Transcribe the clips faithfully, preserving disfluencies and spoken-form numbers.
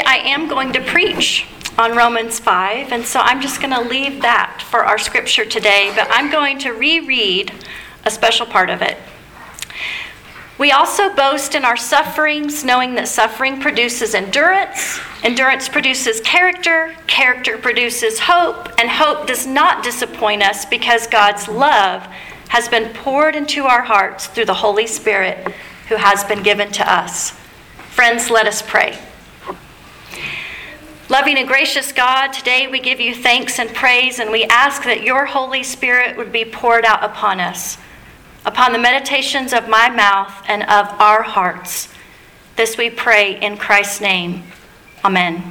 I am going to preach on Romans five, and so I'm just going to leave that for our scripture today, but I'm going to reread a special part of it. We also boast in our sufferings, knowing that suffering produces endurance, endurance produces character, character produces hope, and hope does not disappoint us because God's love has been poured into our hearts through the Holy Spirit who has been given to us. Friends, let us pray. Loving and gracious God, today we give you thanks and praise, and we ask that your Holy Spirit would be poured out upon us, upon the meditations of my mouth and of our hearts. This we pray in Christ's name. Amen.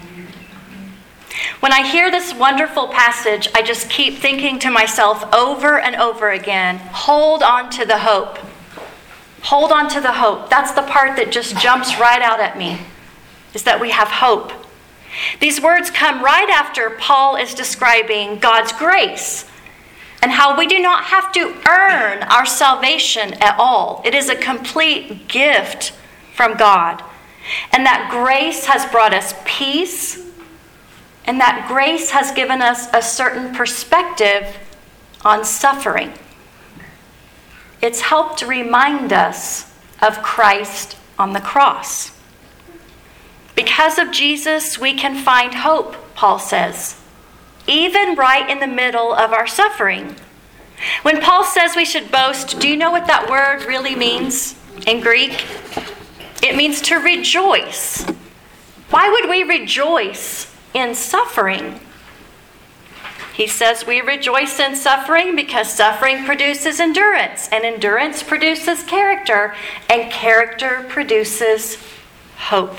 When I hear this wonderful passage, I just keep thinking to myself over and over again, hold on to the hope. Hold on to the hope. That's the part that just jumps right out at me, is that we have hope. These words come right after Paul is describing God's grace and how we do not have to earn our salvation at all. It is a complete gift from God. And that grace has brought us peace, and that grace has given us a certain perspective on suffering. It's helped remind us of Christ on the cross. Because of Jesus, we can find hope, Paul says, even right in the middle of our suffering. When Paul says we should boast, do you know what that word really means in Greek? It means to rejoice. Why would we rejoice in suffering? He says we rejoice in suffering because suffering produces endurance, and endurance produces character, and character produces hope.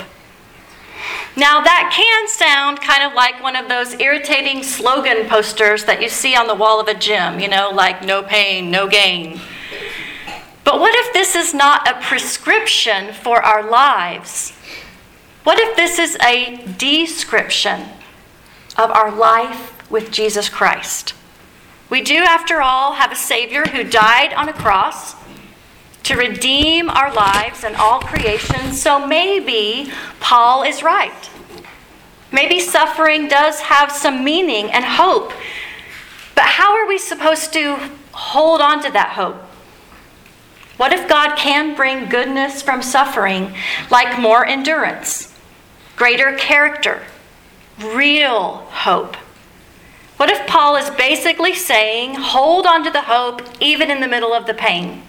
Now that can sound kind of like one of those irritating slogan posters that you see on the wall of a gym, you know, like no pain, no gain. But what if this is not a prescription for our lives? What if this is a description of our life with Jesus Christ? We do, after all, have a Savior who died on a cross to redeem our lives and all creation, so maybe Paul is right. Maybe suffering does have some meaning and hope, but how are we supposed to hold on to that hope? What if God can bring goodness from suffering, like more endurance, greater character, real hope? What if Paul is basically saying, hold on to the hope even in the middle of the pain?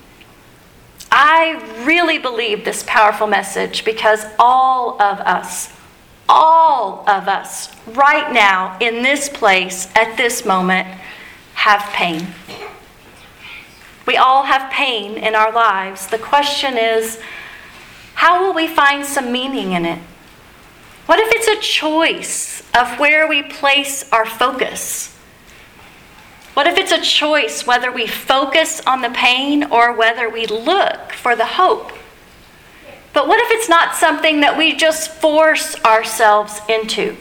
I really believe this powerful message because all of us, all of us right now in this place at this moment have pain. We all have pain in our lives. The question is, how will we find some meaning in it? What if it's a choice of where we place our focus? What if it's a choice whether we focus on the pain or whether we look for the hope? But what if it's not something that we just force ourselves into?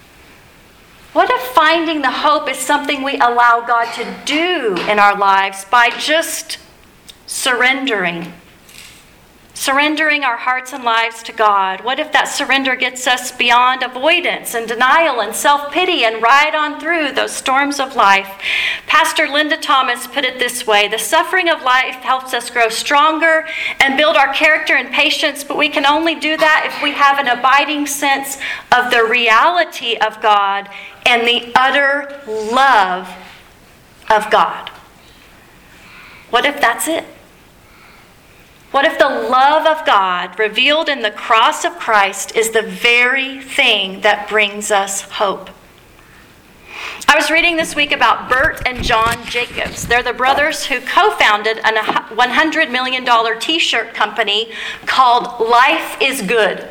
What if finding the hope is something we allow God to do in our lives by just surrendering? Surrendering our hearts and lives to God. What if that surrender gets us beyond avoidance and denial and self-pity and right on through those storms of life? Pastor Linda Thomas put it this way: the suffering of life helps us grow stronger and build our character and patience, but we can only do that if we have an abiding sense of the reality of God and the utter love of God. What if that's it? What if the love of God revealed in the cross of Christ is the very thing that brings us hope? I was reading this week about Bert and John Jacobs. They're the brothers who co-founded a one hundred million dollars t-shirt company called Life is Good.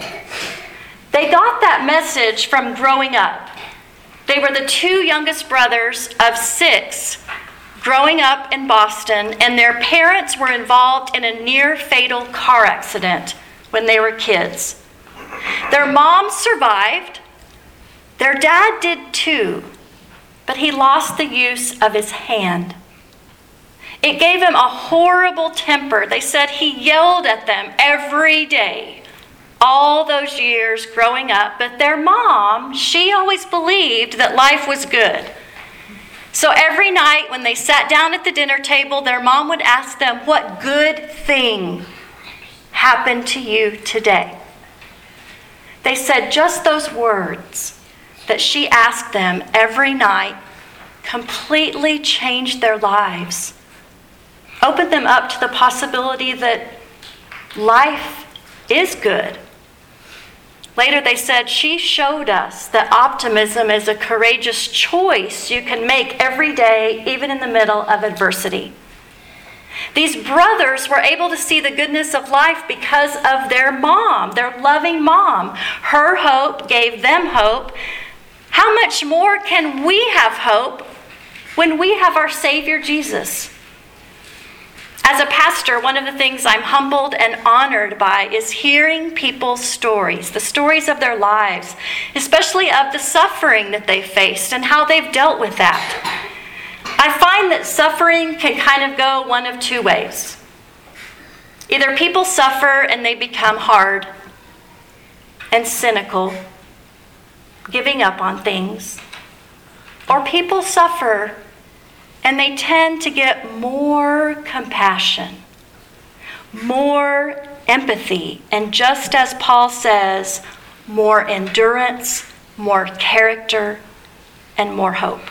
They got that message from growing up. They were the two youngest brothers of six growing up in Boston, and their parents were involved in a near-fatal car accident when they were kids. Their mom survived. Their dad did too, but he lost the use of his hand. It gave him a horrible temper. They said he yelled at them every day. all those years growing up, but their mom, she always believed that life was good. So every night when they sat down at the dinner table, their mom would ask them, "What good thing happened to you today?" They said just those words that she asked them every night completely changed their lives, opened them up to the possibility that life is good. Later they said, "She showed us that optimism is a courageous choice you can make every day, even in the middle of adversity." These brothers were able to see the goodness of life because of their mom, their loving mom. Her hope gave them hope. How much more can we have hope when we have our Savior Jesus? As a pastor, one of the things I'm humbled and honored by is hearing people's stories, the stories of their lives, especially of the suffering that they faced and how they've dealt with that. I find that suffering can kind of go one of two ways. Either people suffer and they become hard and cynical, giving up on things, or people suffer and they tend to get more compassion, more empathy, and just as Paul says, more endurance, more character, and more hope.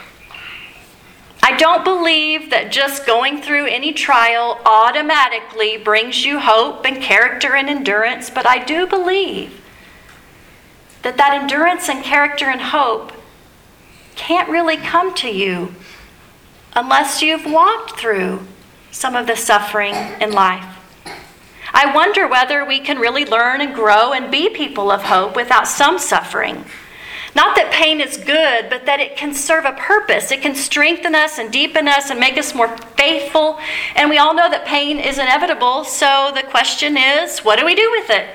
I don't believe that just going through any trial automatically brings you hope and character and endurance, but I do believe that that endurance and character and hope can't really come to you unless you've walked through some of the suffering in life. I wonder whether we can really learn and grow and be people of hope without some suffering. Not that pain is good, but that it can serve a purpose. It can strengthen us and deepen us and make us more faithful. And we all know that pain is inevitable, so the question is, what do we do with it?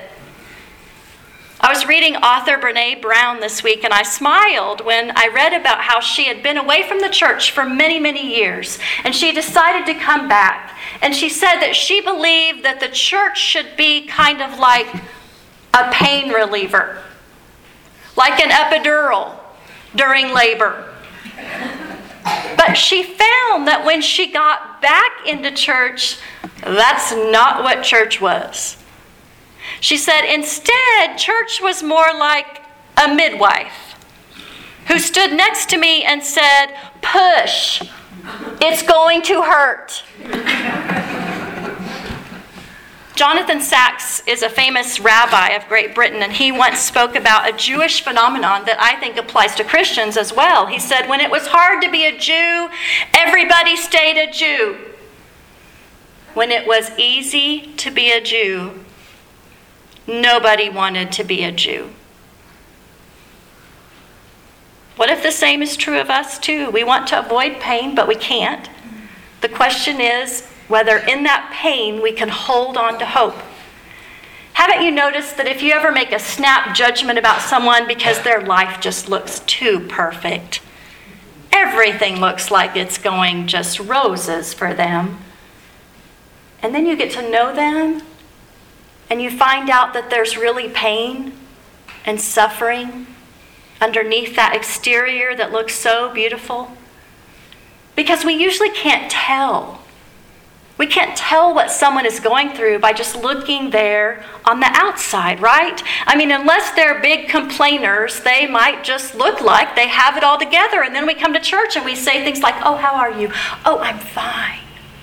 I was reading author Brené Brown this week, and I smiled when I read about how she had been away from the church for many, many years, and she decided to come back. And she said that she believed that the church should be kind of like a pain reliever, like an epidural during labor. But she found that when she got back into church, that's not what church was. She said instead, church was more like a midwife who stood next to me and said, "Push, it's going to hurt." Jonathan Sacks is a famous rabbi of Great Britain, and he once spoke about a Jewish phenomenon that I think applies to Christians as well. He said, when it was hard to be a Jew, everybody stayed a Jew. When it was easy to be a Jew, nobody wanted to be a Jew. What if the same is true of us too? We want to avoid pain, but we can't. The question is whether in that pain we can hold on to hope. Haven't you noticed that if you ever make a snap judgment about someone because their life just looks too perfect, everything looks like it's going just roses for them, and then you get to know them and you find out that there's really pain and suffering underneath that exterior that looks so beautiful? Because we usually can't tell. We can't tell what someone is going through by just looking there on the outside, right? I mean, unless they're big complainers, they might just look like they have it all together. And then we come to church and we say things like, "Oh, how are you? Oh, I'm fine."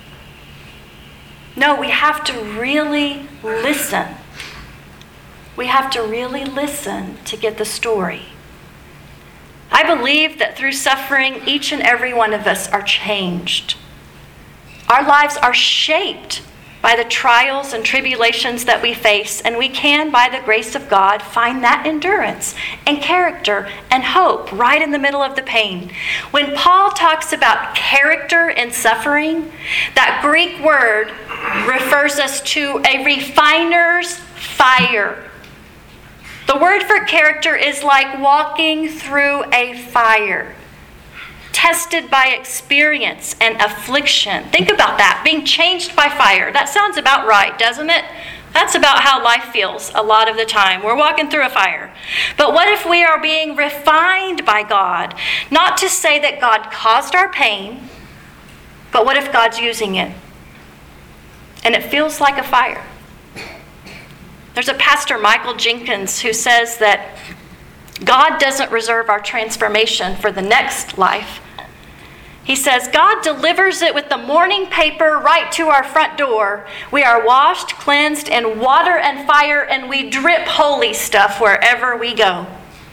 No, we have to really listen. We have to really listen to get the story. I believe that through suffering, each and every one of us are changed. Our lives are shaped by the trials and tribulations that we face, and we can, by the grace of God, find that endurance and character and hope right in the middle of the pain. When Paul talks about character and suffering, that Greek word refers us to a refiner's fire. The word for character is like walking through a fire, tested by experience and affliction. Think about that, being changed by fire. That sounds about right, doesn't it? That's about how life feels a lot of the time. We're walking through a fire. But what if we are being refined by God? Not to say that God caused our pain, but what if God's using it? And it feels like a fire. There's a pastor, Michael Jenkins, who says that God doesn't reserve our transformation for the next life. He says, God delivers it with the morning paper right to our front door. We are washed, cleansed in water and fire, and we drip holy stuff wherever we go.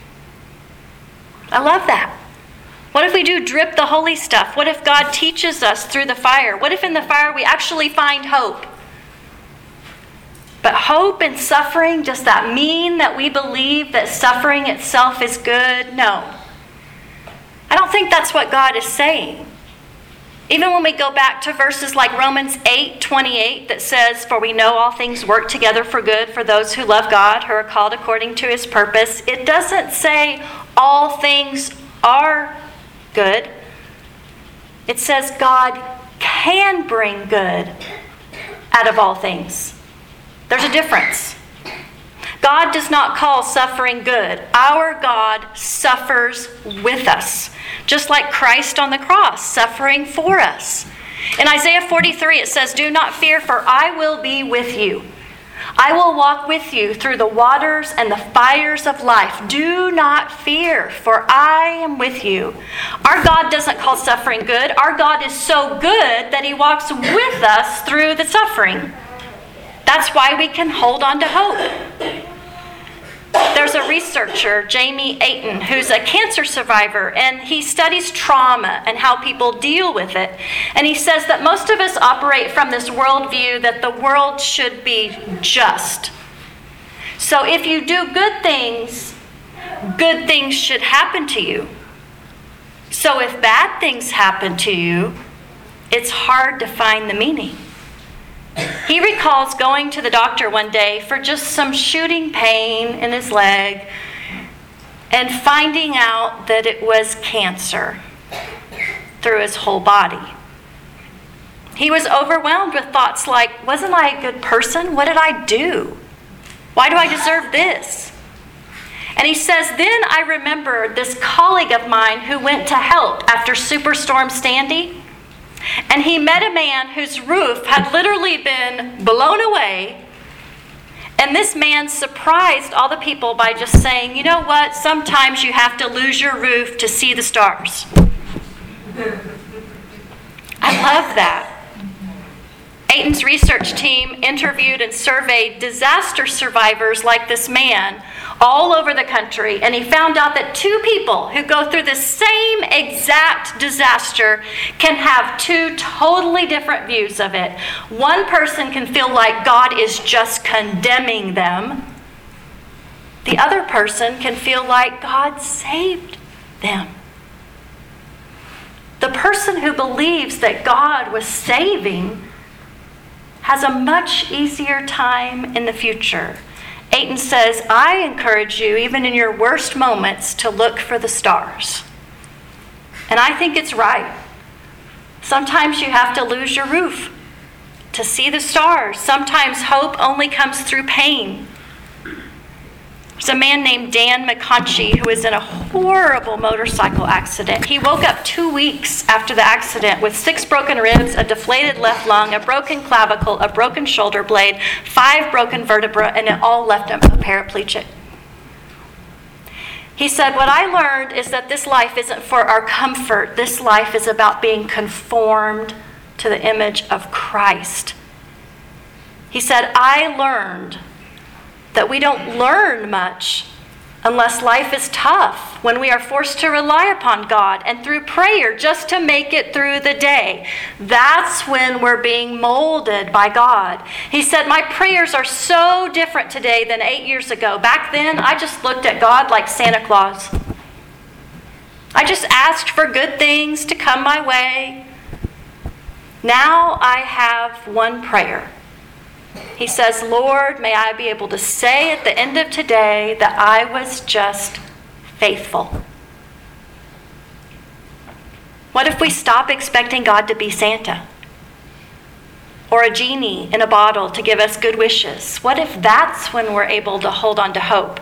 I love that. What if we do drip the holy stuff? What if God teaches us through the fire? What if in the fire we actually find hope? But hope and suffering, does that mean that we believe that suffering itself is good? No. I don't think that's what God is saying. Even when we go back to verses like Romans eight twenty-eight that says, for we know all things work together for good for those who love God, who are called according to his purpose. It doesn't say all things are good. It says God can bring good out of all things. There's a difference. God does not call suffering good. Our God suffers with us, just like Christ on the cross, suffering for us. In Isaiah forty-three, it says, do not fear, for I will be with you. I will walk with you through the waters and the fires of life. Do not fear, for I am with you. Our God doesn't call suffering good. Our God is so good that he walks with us through the suffering. That's why we can hold on to hope. There's a researcher, Jamie Ayton, who's a cancer survivor, and he studies trauma and how people deal with it. And he says that most of us operate from this worldview that the world should be just. So if you do good things, good things should happen to you. So if bad things happen to you, it's hard to find the meaning. He recalls going to the doctor one day for just some shooting pain in his leg and finding out that it was cancer through his whole body. He was overwhelmed with thoughts like, wasn't I a good person? What did I do? Why do I deserve this? And he says, then I remembered this colleague of mine who went to help after Superstorm Sandy. And he met a man whose roof had literally been blown away. And this man surprised all the people by just saying, you know what? Sometimes you have to lose your roof to see the stars. I love that. Ayton's research team interviewed and surveyed disaster survivors like this man all over the country, and he found out that two people who go through the same exact disaster can have two totally different views of it. One person can feel like God is just condemning them. The other person can feel like God saved them. The person who believes that God was saving has a much easier time in the future. Ayton says, I encourage you, even in your worst moments, to look for the stars. And I think it's right. Sometimes you have to lose your roof to see the stars. Sometimes hope only comes through pain. There's a man named Dan McConchie who was in a horrible motorcycle accident. He woke up two weeks after the accident with six broken ribs, a deflated left lung, a broken clavicle, a broken shoulder blade, five broken vertebrae, and it all left him a paraplegic. He said, what I learned is that this life isn't for our comfort. This life is about being conformed to the image of Christ. He said, I learned that we don't learn much unless life is tough, when we are forced to rely upon God and through prayer just to make it through the day. That's when we're being molded by God. He said, my prayers are so different today than eight years ago. Back then, I just looked at God like Santa Claus. I just asked for good things to come my way. Now I have one prayer. He says, Lord, may I be able to say at the end of today that I was just faithful. What if we stop expecting God to be Santa? or a genie in a bottle to give us good wishes? What if that's when we're able to hold on to hope?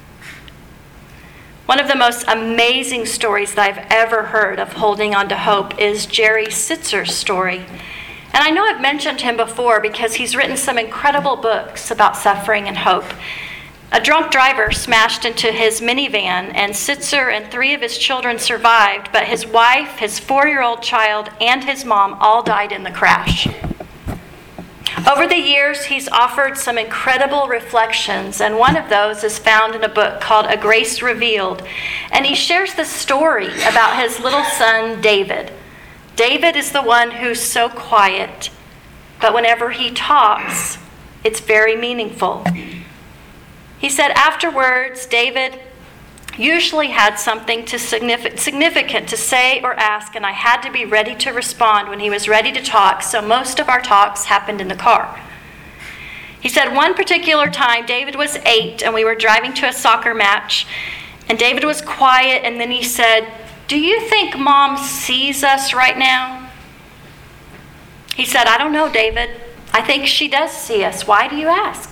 One of the most amazing stories that I've ever heard of holding on to hope is Jerry Sitzer's story. And I know I've mentioned him before because he's written some incredible books about suffering and hope. A drunk driver smashed into his minivan, and Sitzer and three of his children survived, but his wife, his four-year-old child, and his mom all died in the crash. Over the years, he's offered some incredible reflections, and one of those is found in a book called A Grace Revealed. And he shares the story about his little son, David. David is the one who's so quiet, but whenever he talks, it's very meaningful. He said afterwards, David usually had something to significant, significant to say or ask, and I had to be ready to respond when he was ready to talk, so most of our talks happened in the car. He said one particular time, David was eight, and we were driving to a soccer match, and David was quiet, and then he said, "Do you think Mom sees us right now?" He said, "I don't know, David. I think she does see us. Why do you ask?"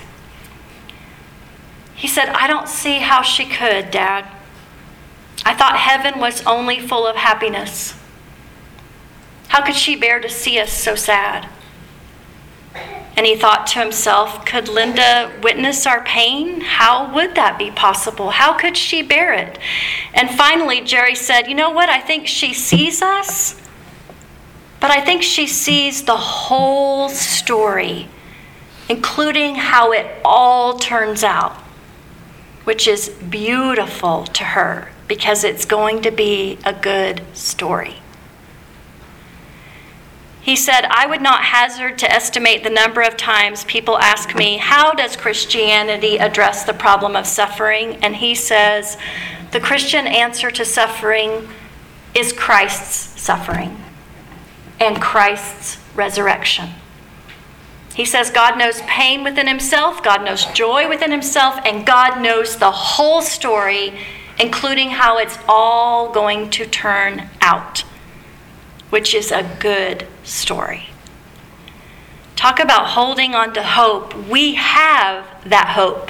He said, "I don't see how she could, Dad. I thought heaven was only full of happiness. How could she bear to see us so sad?" And he thought to himself, could Linda witness our pain? How would that be possible? How could she bear it? And finally, Jerry said, "You know what? I think she sees us, but I think she sees the whole story, including how it all turns out, which is beautiful to her because it's going to be a good story." He said, "I would not hazard to estimate the number of times people ask me, how does Christianity address the problem of suffering?" And he says, the Christian answer to suffering is Christ's suffering and Christ's resurrection. He says God knows pain within himself, God knows joy within himself, and God knows the whole story, including how it's all going to turn out, which is a good story. Talk about holding on to hope. We have that hope.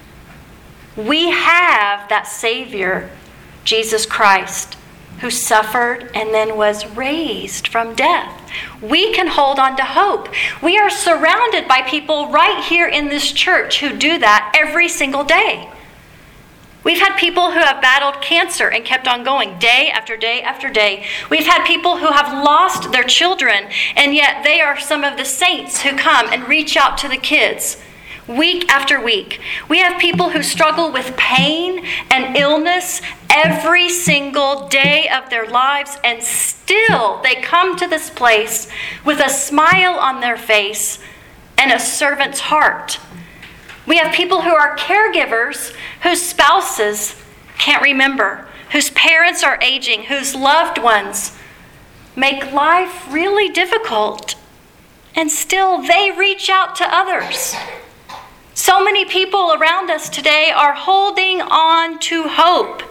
We have that Savior, Jesus Christ, who suffered and then was raised from death. We can hold on to hope. We are surrounded by people right here in this church who do that every single day. We've had people who have battled cancer and kept on going day after day after day. We've had people who have lost their children, and yet they are some of the saints who come and reach out to the kids week after week. We have people who struggle with pain and illness every single day of their lives, and still they come to this place with a smile on their face and a servant's heart. We have people who are caregivers whose spouses can't remember, whose parents are aging, whose loved ones make life really difficult, and still they reach out to others. So many people around us today are holding on to hope.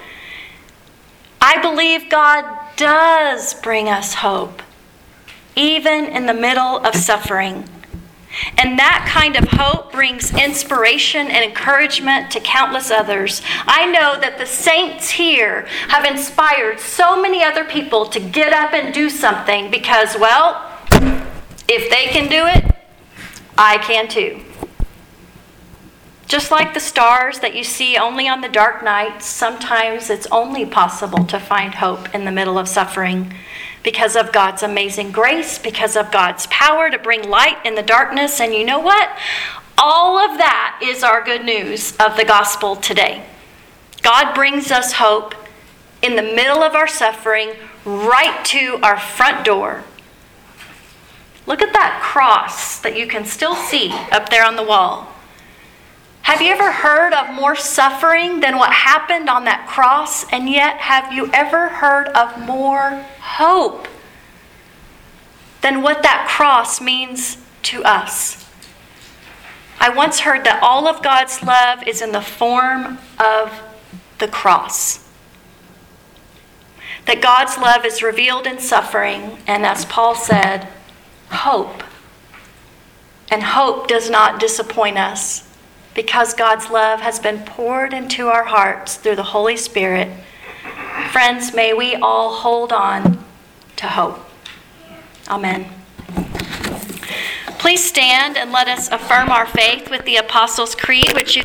I believe God does bring us hope, even in the middle of suffering. And that kind of hope brings inspiration and encouragement to countless others. I know that the saints here have inspired so many other people to get up and do something because, well, if they can do it, I can too. Just like the stars that you see only on the dark nights, sometimes it's only possible to find hope in the middle of suffering because of God's amazing grace, because of God's power to bring light in the darkness. And you know what? All of that is our good news of the gospel today. God brings us hope in the middle of our suffering, right to our front door. Look at that cross that you can still see up there on the wall. Have you ever heard of more suffering than what happened on that cross? And yet, have you ever heard of more hope than what that cross means to us? I once heard that all of God's love is in the form of the cross. That God's love is revealed in suffering, and as Paul said, hope And hope does not disappoint us because God's love has been poured into our hearts through the Holy Spirit. Friends, may we all hold on to hope. Amen. Please stand and let us affirm our faith with the Apostles' Creed, which you